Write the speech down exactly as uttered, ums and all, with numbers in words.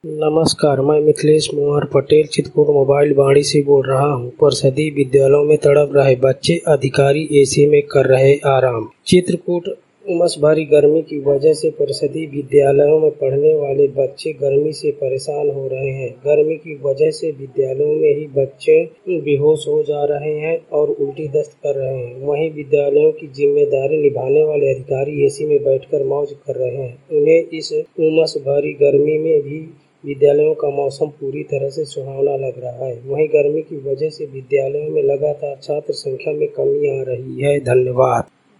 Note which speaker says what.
Speaker 1: नमस्कार, मैं मिथिलेश मोहर पटेल चित्रकूट मोबाइल बाड़ी से बोल रहा हूं। परिषदीय विद्यालयों में तड़प रहे बच्चे, अधिकारी एसी में कर रहे आराम। चित्रकूट उमस भरी गर्मी की वजह से परिषदीय विद्यालयों में पढ़ने वाले बच्चे गर्मी से परेशान हो रहे हैं। गर्मी की वजह से विद्यालयों में ही बच्चे बेहोश हो जा रहे हैं और उल्टी दस्त कर रहे हैं। वहीं विद्यालयों की जिम्मेदारी निभाने वाले अधिकारी एसी में बैठकर मौज कर रहे हैं। उन्हें इस उमस भरी गर्मी में भी विद्यालयों का मौसम पूरी तरह से सुहावना लग रहा है। वहीं गर्मी की वजह से विद्यालयों में लगातार छात्र संख्या में कमी आ रही है। धन्यवाद।